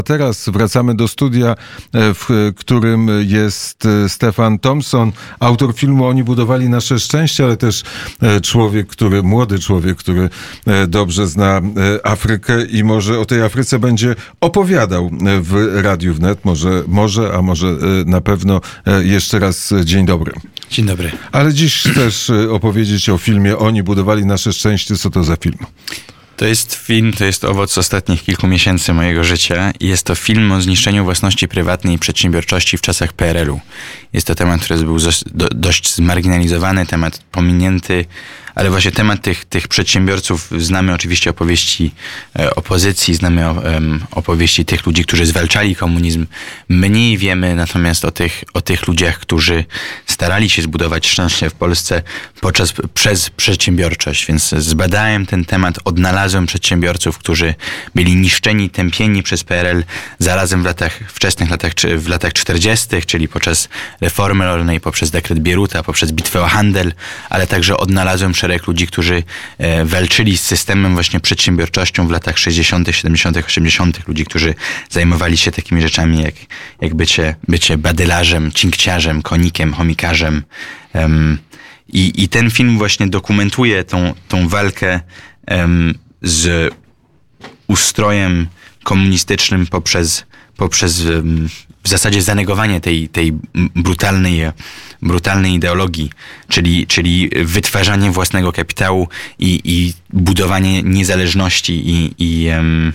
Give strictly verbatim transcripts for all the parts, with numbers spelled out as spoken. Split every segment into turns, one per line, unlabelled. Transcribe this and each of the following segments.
Teraz wracamy do studia, w którym jest Stefan Thompson, autor filmu Oni budowali nasze szczęście, ale też człowiek, który, młody człowiek, który dobrze zna Afrykę i może o tej Afryce będzie opowiadał w Radiu Wnet. Może, może, a może na pewno. Jeszcze raz dzień dobry.
Dzień dobry.
Ale dziś też opowiedzieć o filmie Oni budowali nasze szczęście. Co to za film?
To jest film, to jest owoc ostatnich kilku miesięcy mojego życia i jest to film o zniszczeniu własności prywatnej i przedsiębiorczości w czasach P R L u. Jest to temat, który był dość zmarginalizowany, temat pominięty, ale właśnie temat tych, tych przedsiębiorców, znamy oczywiście opowieści e, opozycji, znamy o, um, opowieści tych ludzi, którzy zwalczali komunizm. Mniej wiemy natomiast o tych, o tych ludziach, którzy starali się zbudować szczęście w Polsce podczas, przez przedsiębiorczość. Więc zbadałem ten temat, odnalazłem przedsiębiorców, którzy byli niszczeni, tępieni przez P R L, zarazem w latach, wczesnych latach, czy w latach czterdziestych, czyli podczas reformy rolnej, poprzez dekret Bieruta, poprzez bitwę o handel, ale także odnalazłem szereg ludzi, którzy e, walczyli z systemem właśnie przedsiębiorczością w latach sześćdziesiątych, siedemdziesiątych, osiemdziesiątych. Ludzi, którzy zajmowali się takimi rzeczami jak, jak bycie, bycie badylarzem, cinkciarzem, konikiem, chomikarzem. Um, i, I ten film właśnie dokumentuje tą, tą walkę um, z ustrojem komunistycznym poprzez, poprzez um, w zasadzie zanegowanie tej, tej brutalnej, brutalnej ideologii, czyli, czyli wytwarzanie własnego kapitału i, i budowanie niezależności i, i, um,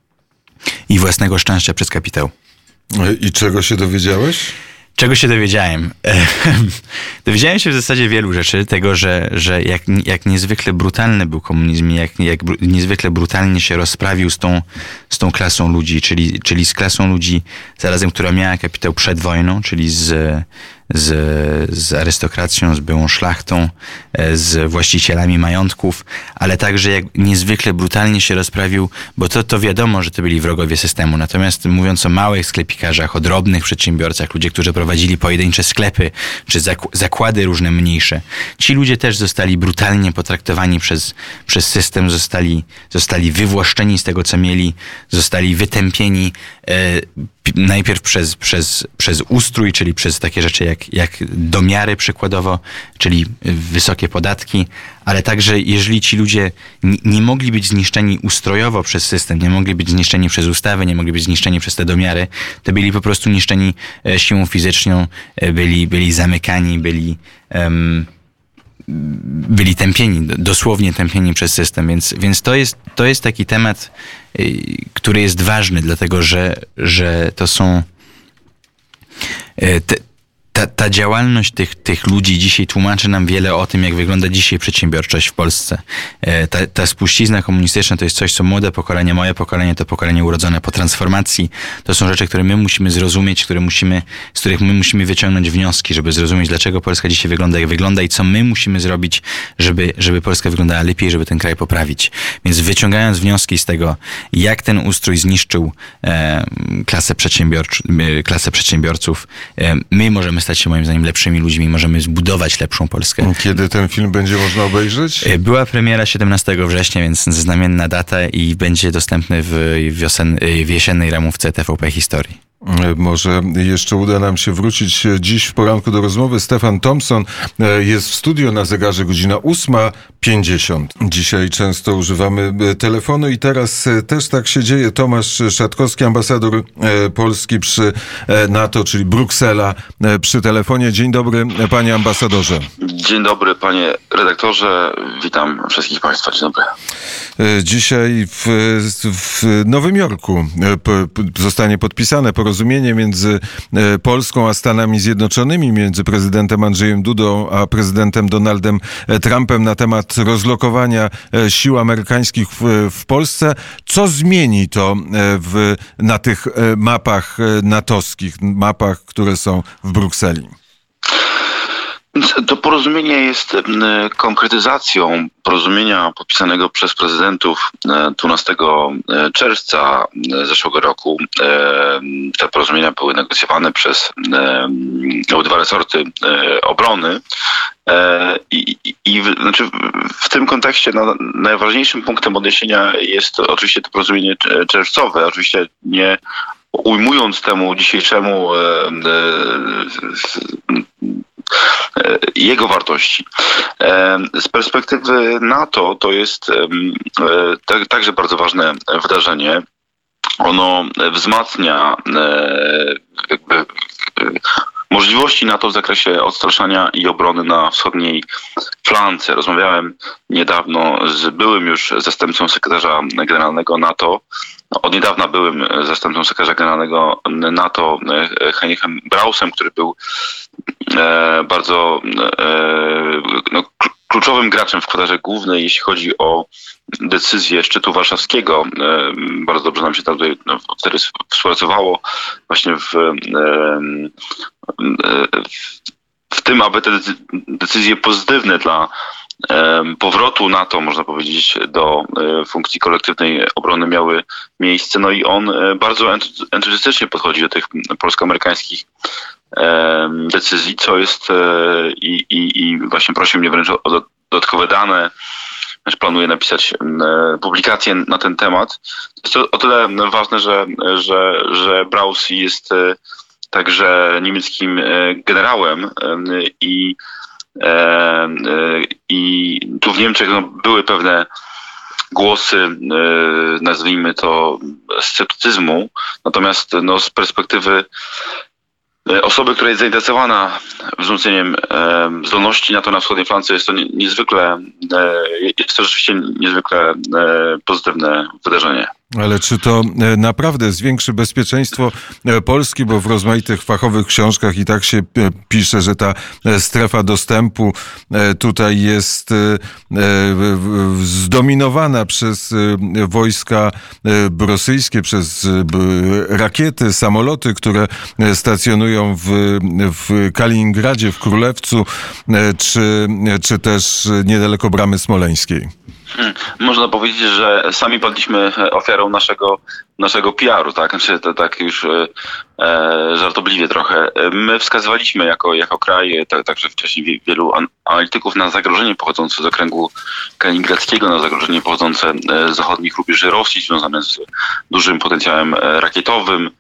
i własnego szczęścia przez kapitał.
I czego się dowiedziałeś?
Czego się dowiedziałem? Dowiedziałem się w zasadzie wielu rzeczy. Tego, że, że jak, jak niezwykle brutalny był komunizm, jak, jak niezwykle brutalnie się rozprawił z tą, z tą klasą ludzi, czyli, czyli z klasą ludzi zarazem, która miała kapitał przed wojną, czyli z, z, z arystokracją, z byłą szlachtą, z właścicielami majątków, ale także jak niezwykle brutalnie się rozprawił, bo to, to wiadomo, że to byli wrogowie systemu. Natomiast mówiąc o małych sklepikarzach, o drobnych przedsiębiorcach, ludzie, którzy prowadzili pojedyncze sklepy, czy zakłady różne mniejsze, ci ludzie też zostali brutalnie potraktowani przez, przez system, zostali, zostali wywłaszczeni z tego, co mieli, zostali wytępieni e, najpierw przez, przez, przez ustrój, czyli przez takie rzeczy jak, jak domiary przykładowo, czyli wysokie podatki, ale także jeżeli ci ludzie nie, nie mogli być zniszczeni ustrojowo przez system, nie mogli być zniszczeni przez ustawy, nie mogli być zniszczeni przez te domiary, to byli po prostu niszczeni siłą fizyczną, byli, byli zamykani, byli... Um, byli tępieni, dosłownie tępieni przez system, więc, więc to jest, to jest taki temat, który jest ważny, dlatego że, że to są te, ta, ta działalność tych, tych ludzi dzisiaj tłumaczy nam wiele o tym, jak wygląda dzisiaj przedsiębiorczość w Polsce. Ta, ta spuścizna komunistyczna to jest coś, co młode pokolenie, moje pokolenie, to pokolenie urodzone po transformacji. To są rzeczy, które my musimy zrozumieć, które musimy, z których my musimy wyciągnąć wnioski, żeby zrozumieć, dlaczego Polska dzisiaj wygląda, jak wygląda i co my musimy zrobić, żeby, żeby Polska wyglądała lepiej, żeby ten kraj poprawić. Więc wyciągając wnioski z tego, jak ten ustrój zniszczył e, klasę, przedsiębiorcz, e, klasę przedsiębiorców, e, my możemy stać się moim zdaniem lepszymi ludźmi, możemy zbudować lepszą Polskę.
Kiedy ten film będzie można obejrzeć?
Była premiera siedemnastego września, więc znamienna data i będzie dostępny w, wiosen, w jesiennej ramówce T V P Historii.
Może jeszcze uda nam się wrócić dziś w poranku do rozmowy. Stefan Thompson jest w studio, na zegarze godzina ósma pięćdziesiąt. Dzisiaj często używamy telefonu i teraz też tak się dzieje. Tomasz Szatkowski, ambasador Polski przy NATO, czyli Bruksela, przy telefonie. Dzień dobry, panie ambasadorze.
Dzień dobry, panie redaktorze. Witam wszystkich państwa. Dzień dobry.
Dzisiaj w, w Nowym Jorku zostanie podpisane porozumienie między Polską a Stanami Zjednoczonymi, między prezydentem Andrzejem Dudą a prezydentem Donaldem Trumpem na temat rozlokowania sił amerykańskich w, w Polsce. Co zmieni to w, na tych mapach natowskich, mapach, które są w Brukseli?
To porozumienie jest konkretyzacją porozumienia podpisanego przez prezydentów dwunastego czerwca zeszłego roku. Te porozumienia były negocjowane przez dwa resorty obrony. I, i, i w, znaczy w tym kontekście no, najważniejszym punktem odniesienia jest oczywiście to porozumienie czerwcowe. Oczywiście nie ujmując temu dzisiejszemu e, e, jego wartości. Z perspektywy NATO to jest także bardzo ważne wydarzenie. Ono wzmacnia jakby możliwości NATO w zakresie odstraszania i obrony na wschodniej flance. Rozmawiałem niedawno z byłym już zastępcą sekretarza generalnego NATO, od niedawna byłym zastępcą sekretarza generalnego NATO Heinrichem Brausem, który był e, bardzo e, no, kluczowym graczem w kwadrarze głównej, jeśli chodzi o decyzję szczytu warszawskiego. E, bardzo dobrze nam się tam tutaj no, wtedy współpracowało właśnie w, e, e, w tym, aby te decyzje pozytywne dla powrotu NATO, można powiedzieć, do funkcji kolektywnej obrony miały miejsce. No i on bardzo entuzjastycznie podchodzi do tych polsko-amerykańskich decyzji, co jest i, i, i właśnie prosił mnie wręcz o dodatkowe dane. Też planuję napisać publikację na ten temat. Jest to o tyle ważne, że, że, że Braus jest także niemieckim generałem i I tu w Niemczech no, były pewne głosy, nazwijmy to, sceptycyzmu. Natomiast no, z perspektywy osoby, która jest zainteresowana wzmocnieniem zdolności NATO na wschodniej flance, jest to niezwykle, jest to rzeczywiście niezwykle pozytywne wydarzenie.
Ale czy to naprawdę zwiększy bezpieczeństwo Polski? Bo w rozmaitych fachowych książkach i tak się pisze, że ta strefa dostępu tutaj jest zdominowana przez wojska rosyjskie, przez rakiety, samoloty, które stacjonują w, w Kaliningradzie, w Królewcu, czy, czy też niedaleko Bramy Smoleńskiej.
Hmm. Można powiedzieć, że sami padliśmy ofiarą naszego, naszego P R u, tak? Znaczy, to tak już e, żartobliwie trochę. My wskazywaliśmy jako, jako kraj, tak, także wcześniej wielu analityków, na zagrożenie pochodzące z okręgu kaliningradzkiego, na zagrożenie pochodzące z zachodnich rubieży Rosji, związane z dużym potencjałem rakietowym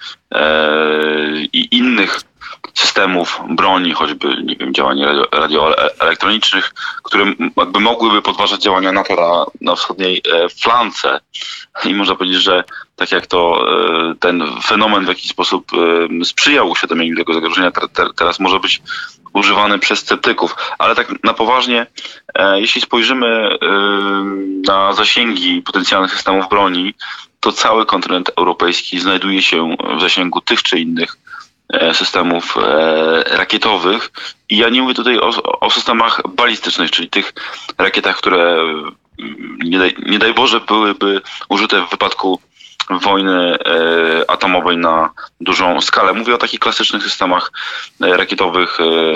e, i innych systemów broni, choćby nie wiem, działań radioelektronicznych, które jakby mogłyby podważać działania NATO na, na wschodniej flance. I można powiedzieć, że tak jak to ten fenomen w jakiś sposób sprzyjał uświadomieniu tego zagrożenia, teraz może być używany przez sceptyków. Ale tak na poważnie, jeśli spojrzymy na zasięgi potencjalnych systemów broni, to cały kontynent europejski znajduje się w zasięgu tych czy innych systemów rakietowych. I ja nie mówię tutaj o, o systemach balistycznych, czyli tych rakietach, które nie daj, nie daj Boże byłyby użyte w wypadku wojny atomowej na dużą skalę. Mówię o takich klasycznych systemach rakietowych,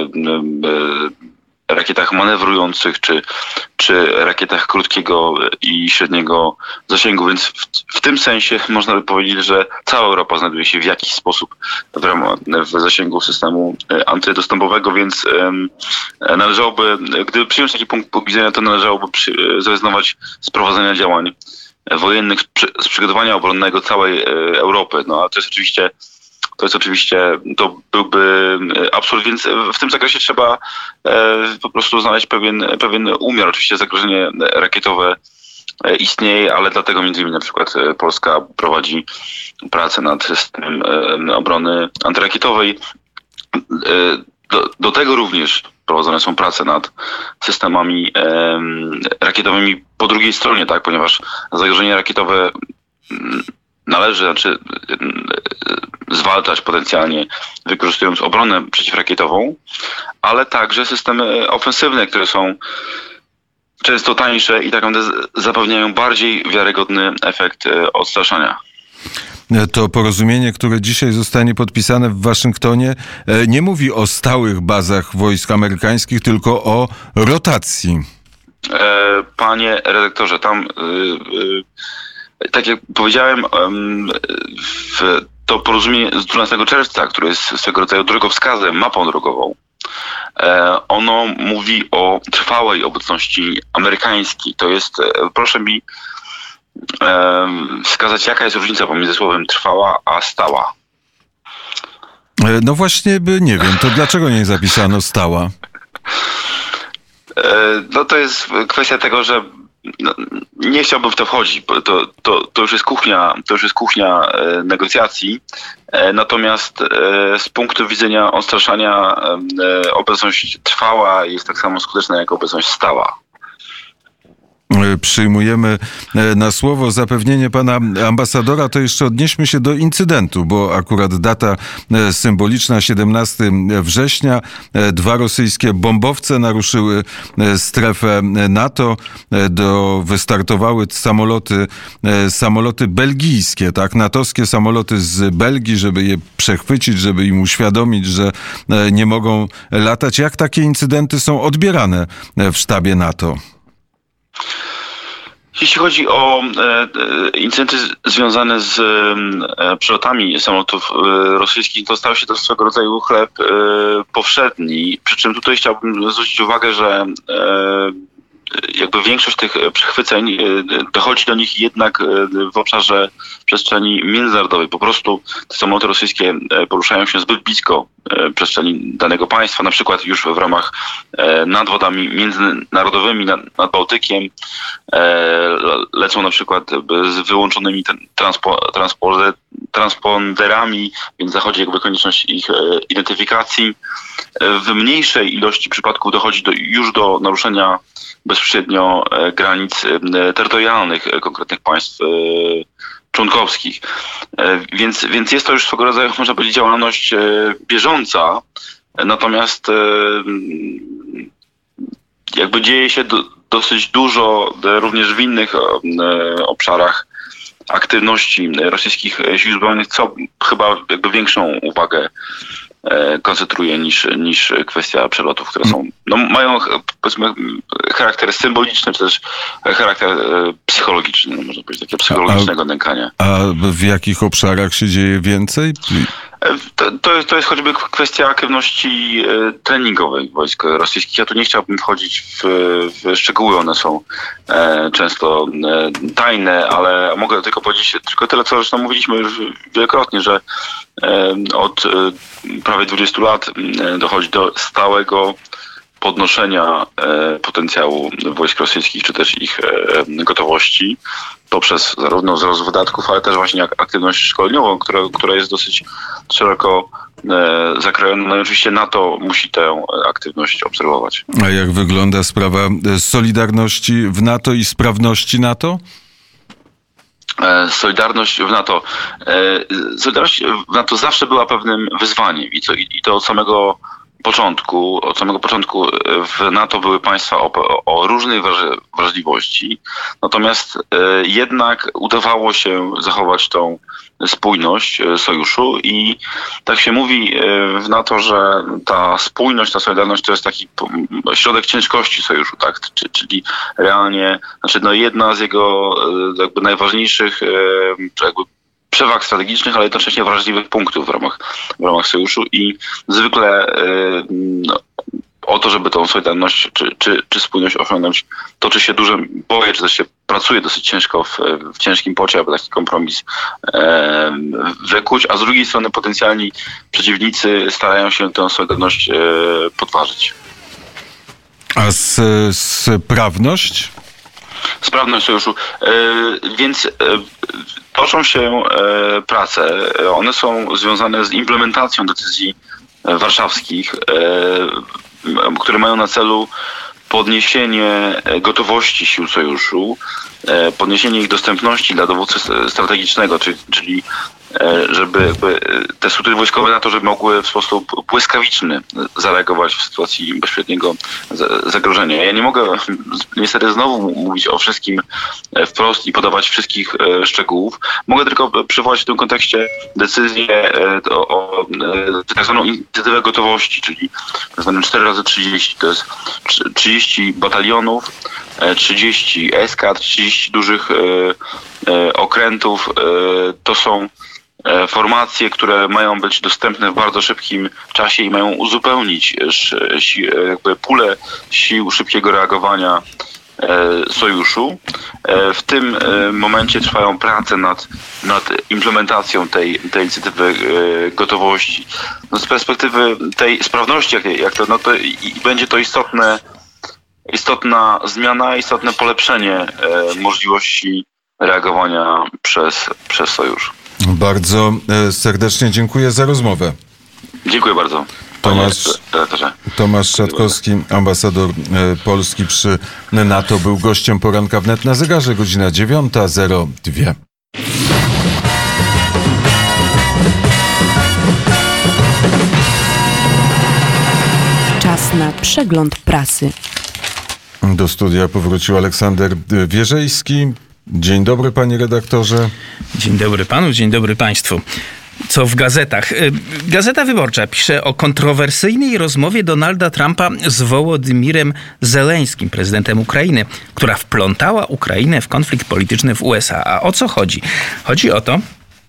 rakietach manewrujących, czy, czy rakietach krótkiego i średniego zasięgu. Więc w, w tym sensie można by powiedzieć, że cała Europa znajduje się w jakiś sposób w, ramach, w zasięgu systemu antydostępowego, więc um, należałoby, gdyby przyjąć taki punkt widzenia, to należałoby przy, zrezygnować z prowadzenia działań wojennych, z przygotowania obronnego całej Europy. No a to jest oczywiście To jest oczywiście, to byłby absurd, więc w tym zakresie trzeba e, po prostu znaleźć pewien, pewien umiar. Oczywiście zagrożenie rakietowe istnieje, ale dlatego między innymi na przykład Polska prowadzi pracę nad systemem e, obrony antyrakietowej. E, do, do tego również prowadzone są prace nad systemami e, rakietowymi po drugiej stronie, tak, ponieważ zagrożenie rakietowe należy, znaczy zwalczać potencjalnie, wykorzystując obronę przeciwrakietową, ale także systemy ofensywne, które są często tańsze i tak naprawdę zapewniają bardziej wiarygodny efekt odstraszania.
To porozumienie, które dzisiaj zostanie podpisane w Waszyngtonie, nie mówi o stałych bazach wojsk amerykańskich, tylko o rotacji.
Panie redaktorze, tam, tak jak powiedziałem, to porozumienie z dwunastego czerwca, które jest swego rodzaju drogowskazem, mapą drogową, ono mówi o trwałej obecności amerykańskiej. To jest, proszę mi wskazać, jaka jest różnica pomiędzy słowem trwała a stała.
No właśnie, nie wiem, to dlaczego nie zapisano stała?
No to jest kwestia tego, że no, nie chciałbym w to wchodzić, bo to, to, to już jest kuchnia, to już jest kuchnia e, negocjacji. E, natomiast e, z punktu widzenia odstraszania e, obecność trwała jest tak samo skuteczna jak obecność stała.
Przyjmujemy na słowo zapewnienie pana ambasadora, to jeszcze odnieśmy się do incydentu, bo akurat data symboliczna, siedemnastego września, dwa rosyjskie bombowce naruszyły strefę NATO, do, wystartowały samoloty, samoloty belgijskie, tak, natowskie samoloty z Belgii, żeby je przechwycić, żeby im uświadomić, że nie mogą latać. Jak takie incydenty są odbierane w sztabie NATO?
Jeśli chodzi o e, incydenty związane z e, przelotami samolotów e, rosyjskich, to stał się to swego rodzaju chleb e, powszedni. Przy czym tutaj chciałbym zwrócić uwagę, że e, jakby większość tych przechwyceń dochodzi do nich jednak w obszarze przestrzeni międzynarodowej. Po prostu te samoloty rosyjskie poruszają się zbyt blisko przestrzeni danego państwa, na przykład już w ramach nad wodami międzynarodowymi, nad, nad Bałtykiem. Lecą na przykład z wyłączonymi transpo, transpo, transponderami, więc zachodzi jakby konieczność ich identyfikacji. W mniejszej ilości przypadków dochodzi do, już do naruszenia bezpośrednio granic terytorialnych konkretnych państw członkowskich. Więc, więc jest to już swego rodzaju, można powiedzieć, działalność bieżąca. Natomiast jakby dzieje się do, dosyć dużo również w innych obszarach aktywności rosyjskich sił zbrojnych, co chyba jakby większą uwagę koncentruje niż, niż kwestia przelotów, które są, no, mają powiedzmy charakter symboliczny, czy też charakter psychologiczny, no, można powiedzieć, takiego psychologicznego nękania.
A w jakich obszarach się dzieje więcej?
To, to, jest, to jest choćby kwestia aktywności treningowej wojsk rosyjskich. Ja tu nie chciałbym wchodzić w, w szczegóły, one są e, często e, tajne, ale mogę tylko powiedzieć tylko tyle, co zresztą mówiliśmy już wielokrotnie, że e, od e, prawie dwudziestu lat e, dochodzi do stałego podnoszenia e, potencjału wojsk rosyjskich, czy też ich e, gotowości poprzez zarówno wzrost wydatków, ale też właśnie aktywność szkoleniową, która, która jest dosyć szeroko e, zakrojona. No i oczywiście NATO musi tę aktywność obserwować.
A jak wygląda sprawa solidarności w NATO i sprawności NATO?
E, Solidarność w NATO. E, Solidarność w NATO zawsze była pewnym wyzwaniem i, co, i, i to od samego początku, od samego początku w NATO były państwa o, o różnej wrażliwości, natomiast jednak udawało się zachować tą spójność sojuszu i tak się mówi w NATO, że ta spójność, ta solidarność to jest taki środek ciężkości sojuszu, tak? Czyli realnie, znaczy no jedna z jego jakby najważniejszych jakby przewag strategicznych, ale jednocześnie wrażliwych punktów w ramach, w ramach sojuszu i zwykle no, o to, żeby tą solidarność czy, czy, czy spójność osiągnąć, toczy się duże boje, czy też się pracuje dosyć ciężko w, w ciężkim pocie, aby taki kompromis e, wykuć, a z drugiej strony potencjalni przeciwnicy starają się tę solidarność e, podważyć.
A z, sprawność?
Sprawność sojuszu. E, więc e, toczą się e, prace. One są związane z implementacją decyzji warszawskich, e, które mają na celu podniesienie gotowości sił sojuszu, e, podniesienie ich dostępności dla dowódcy strategicznego, czyli, czyli żeby jakby te struktury wojskowe NATO, żeby mogły w sposób błyskawiczny zareagować w sytuacji bezpośredniego zagrożenia. Ja nie mogę niestety znowu mówić o wszystkim wprost i podawać wszystkich szczegółów. Mogę tylko przywołać w tym kontekście decyzję o, o tak zwaną inicjatywę gotowości, czyli tak zwanym cztery razy trzydzieści. To jest trzydzieści batalionów, trzydzieści eskadr, trzydzieści dużych okrętów. To są formacje, które mają być dostępne w bardzo szybkim czasie i mają uzupełnić jakby pulę sił szybkiego reagowania sojuszu. W tym momencie trwają prace nad, nad implementacją tej, tej inicjatywy gotowości. No z perspektywy tej sprawności, jak, jak to, no to i będzie to istotne, istotna zmiana, istotne polepszenie możliwości reagowania przez, przez sojusz.
Bardzo serdecznie dziękuję za rozmowę.
Dziękuję bardzo.
Tomasz, Tomasz Szatkowski, ambasador Polski przy NATO, był gościem Poranka Wnet. Na zegarze godzina dziewiąta zero dwa.
Czas na przegląd prasy.
Do studia powrócił Aleksander Wierzejski. Dzień dobry, panie redaktorze.
Dzień dobry panu, dzień dobry państwu. Co w gazetach? Gazeta Wyborcza pisze o kontrowersyjnej rozmowie Donalda Trumpa z Wołodymirem Zeleńskim, prezydentem Ukrainy, która wplątała Ukrainę w konflikt polityczny w U S A. A o co chodzi? Chodzi o to,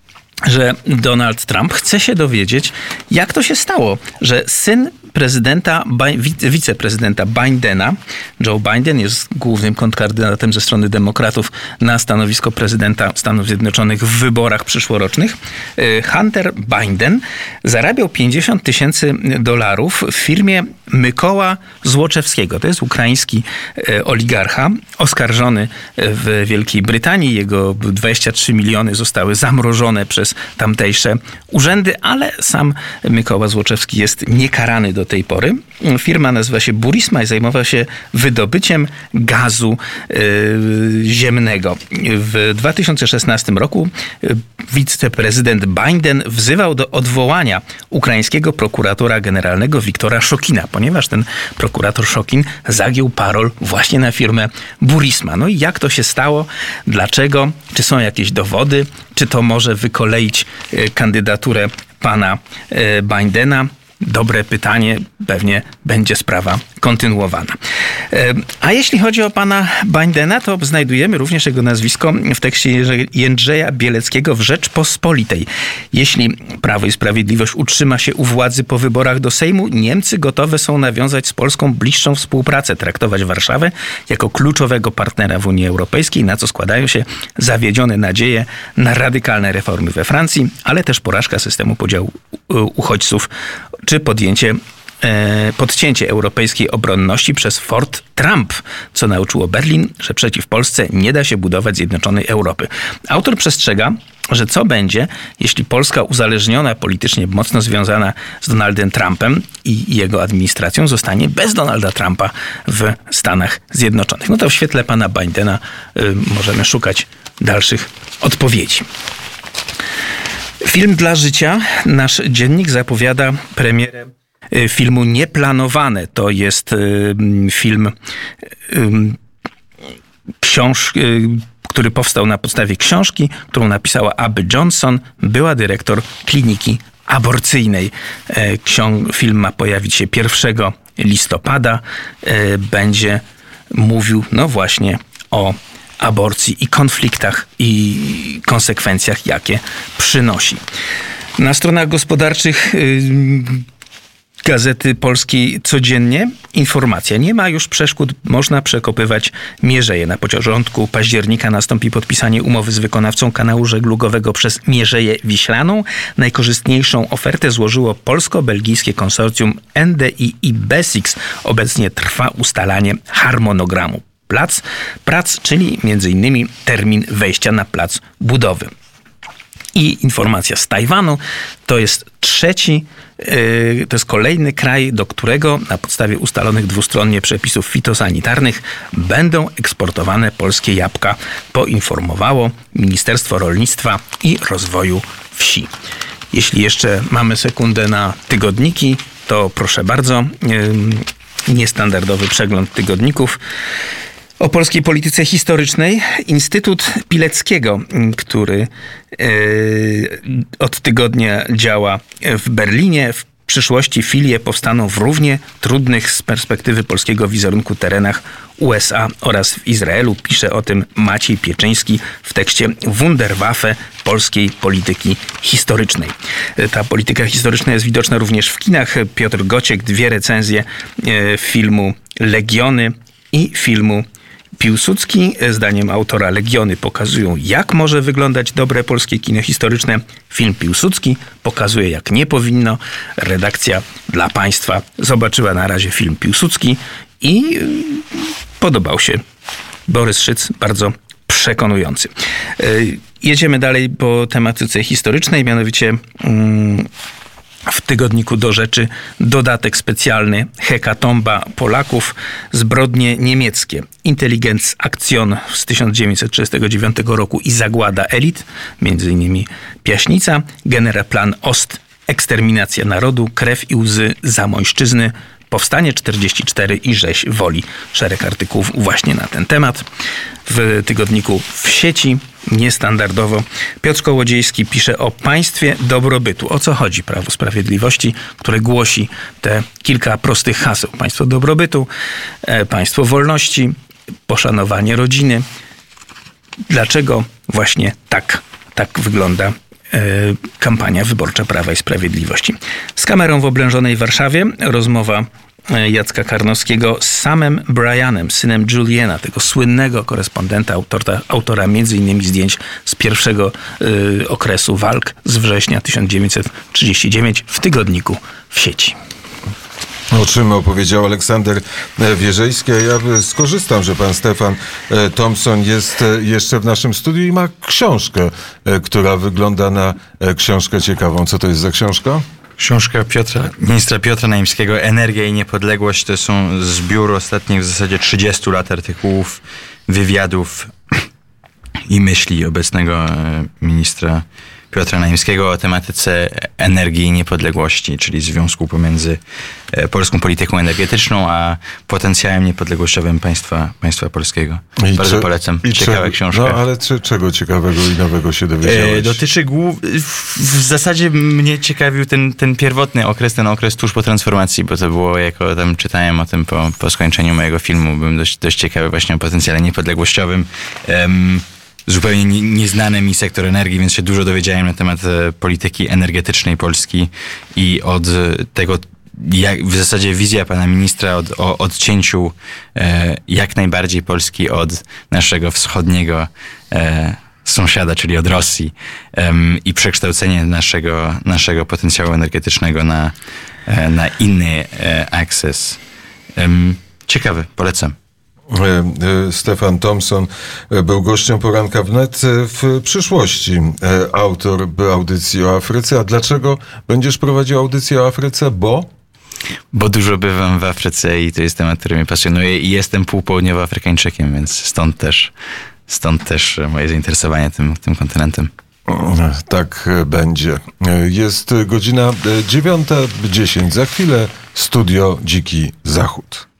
że Donald Trump chce się dowiedzieć, jak to się stało, że syn prezydenta, wiceprezydenta Bidena, Joe Biden jest głównym kontrkandydatem ze strony demokratów na stanowisko prezydenta Stanów Zjednoczonych w wyborach przyszłorocznych. Hunter Biden zarabiał pięćdziesiąt tysięcy dolarów w firmie Mykoła Złoczewskiego. To jest ukraiński oligarcha, oskarżony w Wielkiej Brytanii. Jego dwadzieścia trzy miliony zostały zamrożone przez tamtejsze urzędy, ale sam Mykoła Złoczewski jest niekarany do tej pory. Firma nazywa się Burisma i zajmowała się wydobyciem gazu yy, ziemnego. W dwa tysiące szesnastym roku wiceprezydent Biden wzywał do odwołania ukraińskiego prokuratora generalnego Wiktora Szokina, ponieważ ten prokurator Szokin zagiął parol właśnie na firmę Burisma. No i jak to się stało? Dlaczego? Czy są jakieś dowody? Czy to może wykoleić kandydaturę pana Bidena? Dobre pytanie, pewnie będzie sprawa kontynuowana. A jeśli chodzi o pana Bidena, to znajdujemy również jego nazwisko w tekście Jędrzeja Bieleckiego w Rzeczpospolitej. Jeśli Prawo i Sprawiedliwość utrzyma się u władzy po wyborach do Sejmu, Niemcy gotowe są nawiązać z Polską bliższą współpracę, traktować Warszawę jako kluczowego partnera w Unii Europejskiej, na co składają się zawiedzione nadzieje na radykalne reformy we Francji, ale też porażka systemu podziału uchodźców czy podjęcie, e, podcięcie europejskiej obronności przez Fort Trump, co nauczyło Berlin, że przeciw Polsce nie da się budować zjednoczonej Europy. Autor przestrzega, że co będzie, jeśli Polska uzależniona politycznie, mocno związana z Donaldem Trumpem i jego administracją zostanie bez Donalda Trumpa w Stanach Zjednoczonych. No to w świetle pana Bidena y, możemy szukać dalszych odpowiedzi. Film dla życia. Nasz dziennik zapowiada premierę filmu Nieplanowane. To jest film książ, który powstał na podstawie książki, którą napisała Abby Johnson, była dyrektor kliniki aborcyjnej. Ksiąg- film ma pojawić się pierwszego listopada. Będzie mówił, no właśnie, o aborcji i konfliktach i konsekwencjach, jakie przynosi. Na stronach gospodarczych yy, Gazety Polskiej codziennie informacja. Nie ma już przeszkód, można przekopywać Mierzeję. Na początku października nastąpi podpisanie umowy z wykonawcą kanału żeglugowego przez Mierzeję Wiślaną. Najkorzystniejszą ofertę złożyło polsko-belgijskie konsorcjum N D I i Besix. Obecnie trwa ustalanie harmonogramu plac prac, czyli między innymi termin wejścia na plac budowy. I informacja z Tajwanu, to jest trzeci, yy, to jest kolejny kraj, do którego na podstawie ustalonych dwustronnie przepisów fitosanitarnych będą eksportowane polskie jabłka, poinformowało Ministerstwo Rolnictwa i Rozwoju Wsi. Jeśli jeszcze mamy sekundę na tygodniki, to proszę bardzo, yy, niestandardowy przegląd tygodników. O polskiej polityce historycznej Instytut Pileckiego, który yy, od tygodnia działa w Berlinie. W przyszłości filie powstaną w równie trudnych z perspektywy polskiego wizerunku terenach U S A oraz w Izraelu. Pisze o tym Maciej Pieczyński w tekście Wunderwaffe polskiej polityki historycznej. Ta polityka historyczna jest widoczna również w kinach. Piotr Gociek, dwie recenzje yy, filmu Legiony i filmu Piłsudski. Zdaniem autora Legiony pokazują, jak może wyglądać dobre polskie kino historyczne. Film Piłsudski pokazuje, jak nie powinno. Redakcja dla Państwa zobaczyła na razie film Piłsudski i podobał się. Borys Szyc, bardzo przekonujący. Jedziemy dalej po tematyce historycznej, mianowicie w tygodniku Do Rzeczy dodatek specjalny Hekatomba Polaków, zbrodnie niemieckie. Intelligenz Aktion z tysiąc dziewięćset trzydziestego dziewiątego roku i zagłada elit, między innymi Piaśnica, Generalplan Ost, eksterminacja narodu, krew i łzy Zamojszczyzny, Powstanie czterdzieści cztery i rzeź woli. Szereg artykułów właśnie na ten temat. W tygodniku W sieci niestandardowo Piotr Kołodziejski pisze o państwie dobrobytu. O co chodzi Prawo Sprawiedliwości, które głosi te kilka prostych haseł. Państwo dobrobytu, państwo wolności, poszanowanie rodziny. Dlaczego właśnie tak, tak wygląda kampania wyborcza Prawa i Sprawiedliwości? Z kamerą w oblężonej Warszawie rozmowa Jacka Karnowskiego z Samem Bryanem, synem Juliana, tego słynnego korespondenta, autora, autora między innymi zdjęć z pierwszego y, okresu walk z września tysiąc dziewięćset trzydziestego dziewiątego w tygodniku W sieci.
O czym opowiedział Aleksander Wierzejski. Ja skorzystam, że pan Stefan Thompson jest jeszcze w naszym studiu i ma książkę, która wygląda na książkę ciekawą. Co to jest za książka?
Książka Piotra, ministra Piotra Naimskiego Energia i niepodległość. To są zbiór ostatnich w zasadzie trzydziestu lat artykułów, wywiadów i myśli obecnego ministra Piotra Naimskiego o tematyce energii i niepodległości, czyli związku pomiędzy polską polityką energetyczną a potencjałem niepodległościowym państwa, państwa polskiego.
I
Bardzo
czy,
polecam.
I
Ciekawa
czy,
książka.
No ale czy, czego ciekawego i nowego się dowiedziałeś?
E, dotyczy głów... W, w zasadzie mnie ciekawił ten, ten pierwotny okres, ten okres tuż po transformacji, bo to było, jako tam czytałem o tym po, po skończeniu mojego filmu, byłem dość, dość ciekawy właśnie o potencjale niepodległościowym. Um, Zupełnie nie, nieznany mi sektor energii, więc się dużo dowiedziałem na temat e, polityki energetycznej Polski i od tego, jak, w zasadzie wizja pana ministra od, o odcięciu e, jak najbardziej Polski od naszego wschodniego e, sąsiada, czyli od Rosji um, i przekształcenie naszego, naszego potencjału energetycznego na, e, na inny e, access. Um, ciekawy, polecam.
Stefan Thompson był gościem poranka wnet. W przyszłości autor audycji o Afryce. A dlaczego będziesz prowadził audycję o Afryce? Bo?
Bo dużo bywam w Afryce i to jest temat, który mnie pasjonuje i jestem półpołudniowoafrykańczykiem, więc stąd też, stąd też moje zainteresowanie tym, tym kontynentem.
Tak będzie. Jest godzina dziewiąta dziesięć. Za chwilę studio Dziki Zachód.